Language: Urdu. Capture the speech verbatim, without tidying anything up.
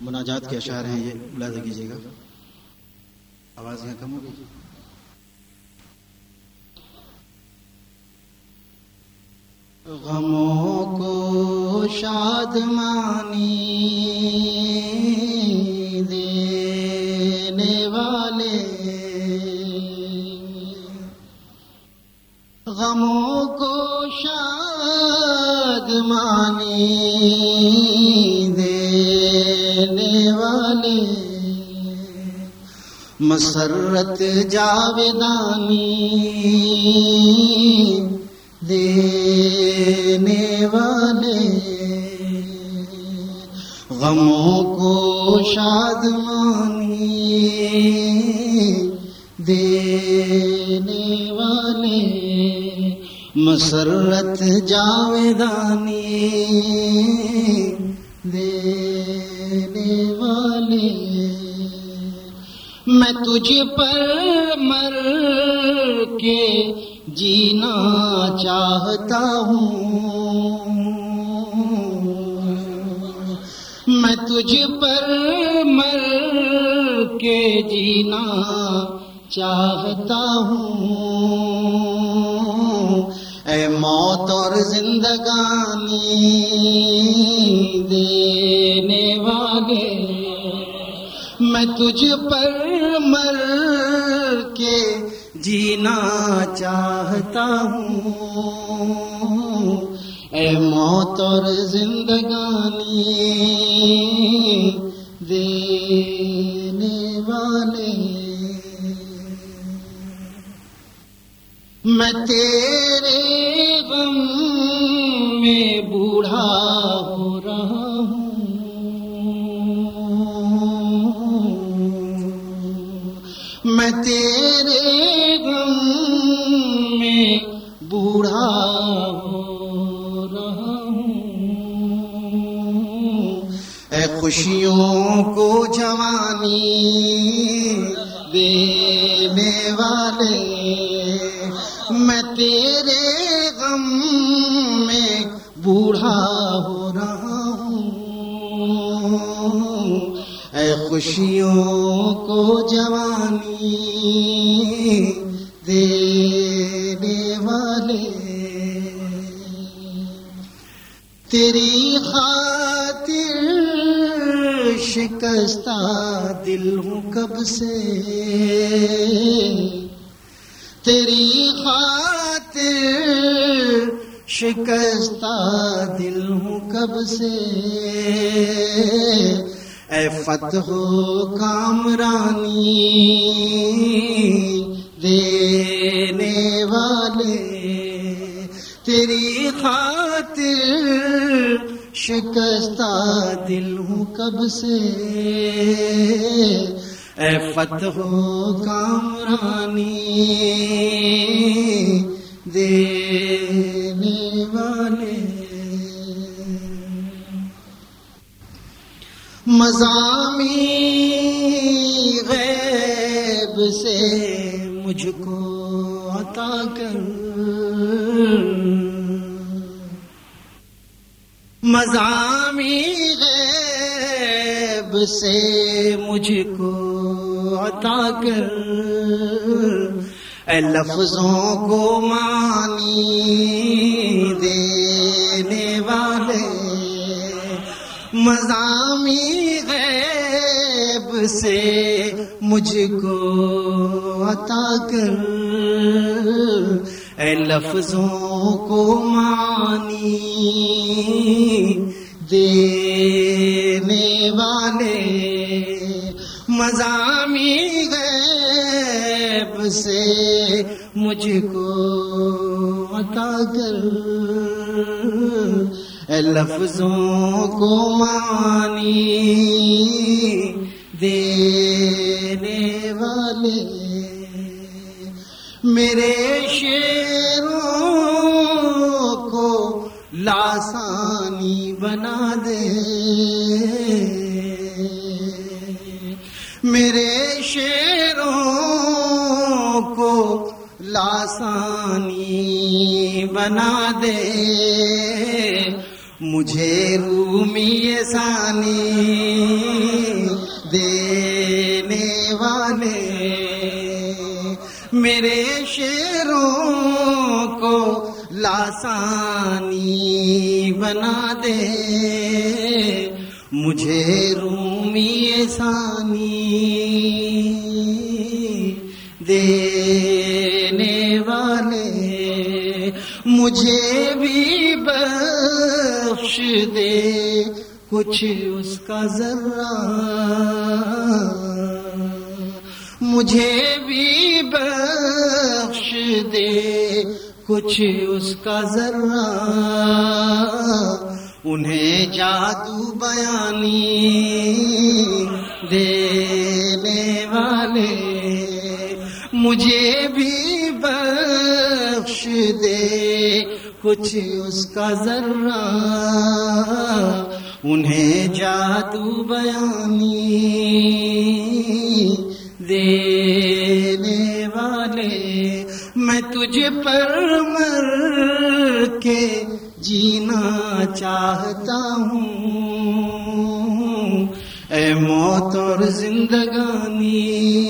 مناجات کے اشعار ہیں، یہ ملاحظہ کیجیے گا. آواز یہاں کم ہوگی. غموں کو شادمانی دینے والے، غموں کو شادمانی دینے والے، مسرت جاودانی دینے والے، غموں کو شادمانی دینے والے، مسرت جاودانی دینے والے. میں تجھ پر مر کے جینا چاہتا ہوں، میں تجھ پر مر کے جینا چاہتا ہوں. اے موت اور زندگانی دینے والے، میں تجھ پر مر کے جینا چاہتا ہوں. اے موت اور زندگانی دینے والے، میں تیرے غم میں بوڑھا ہو رہا ہوں، میں تیرے غم میں بوڑھا ہو رہا ہوں. اے خوشیوں کو جوانی دینے والے، میں تیرے غم میں بوڑھا ہو رہا ہوں. اے خوشیوں کو جوانی دینے والے، تیری خاطر شکستہ دل ہوں کب سے، تیری خاطر شکستہ دل ہوں کب سے. اے فتح و کامرانی دینے والے، تیری خاطر شکستہ دل ہوں کب سے. اے فتح و کامرانی دینے والے، مضامین غیب سے مجھ کو عطا کر، مضامین غیب سے مجھ کو عطا کر. اے لفظوں کو معنی دینے والے، مضامین غیب سے مجھ کو عطا کر. اے لفظوں کو معنی دینے والے، مضامین غیب سے مجھ کو عطا کر. اے لفظوں کو معنی دینے والے، میرے شعروں کو لاسانی بنا دے، میرے شعروں کو لاسانی بنا دے. مجھے رومی ثانی دینے والے میرے شعروں کو لاسانی بنا دے، مجھے رومی ثانی دینے والے مجھے بھی بخش دے کچھ اس کا ذرہ، مجھے بھی بخش دے کچھ اس کا ذرہ، انہیں جادو بیانی دینے والے مجھے بھی بخش دے کچھ اس کا ذرہ، انہیں جادو بیانی دینے والے میں تجھ پر مر کے جینا چاہتا ہوں، اے موت اور زندگانی